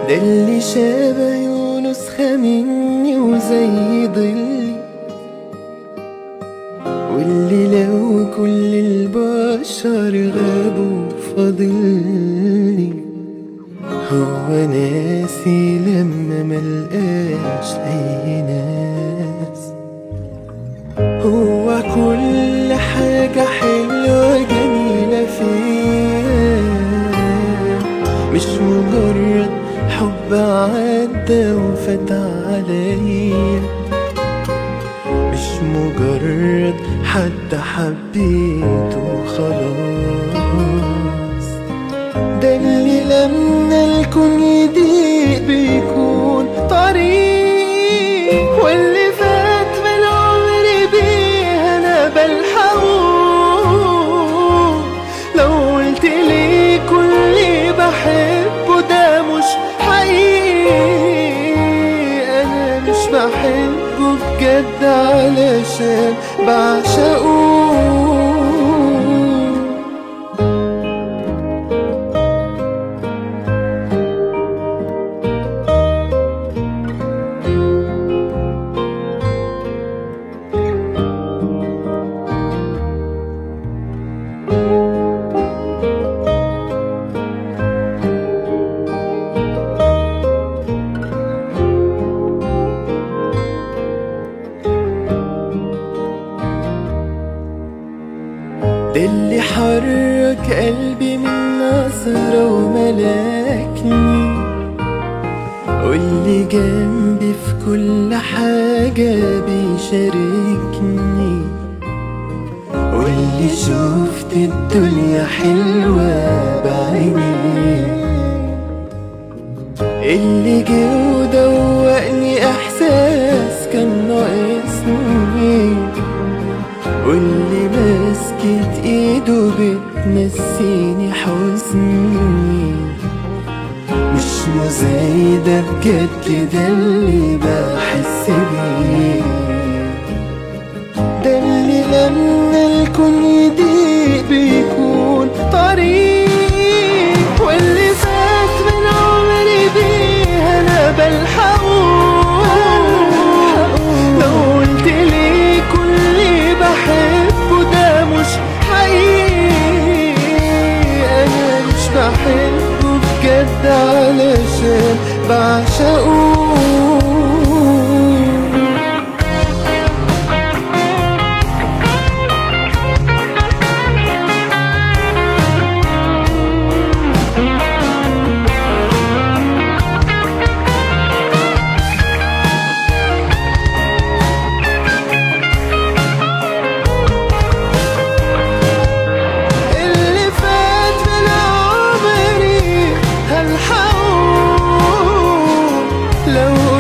ده اللي شبهي ونسخة مني وزي ضلي، واللي لو كل البشر غابوا فاضلي. هو ناسي لما ملقاش أي ناس، هو كل حاجة حلوة جميلة فيها، مش مجرد حب عدى وفات عليا، مش مجرد حد حبيته خلاص. ده اللي لما الكون يضيق بيكون طريق، واللي فات من عمري بيه انا بلحقه. لو قلت لي كل بحبه ده مش حقيقي، انا مش بحبه بجد علشان بعشقه. ده اللي حرك قلبي من نظرة وملكني، واللي جنبي في كل حاجة بيشاركني، واللي شفت الدنيا حلوة بعيني، اللي جه ودوقني إحساس كان ناقصني، واللي مسكت ايده بتنسيني حزني. مش مزايدة بجد ده اللي بحس بيه، ده اللي لما الكون يضيق بيكون طريق، واللي فات من عمري بيه انا بلحقه. لو قلت لي كل بحبه ده مش حقيقي، انا مش بحبه بجد علشان بعشقه. لو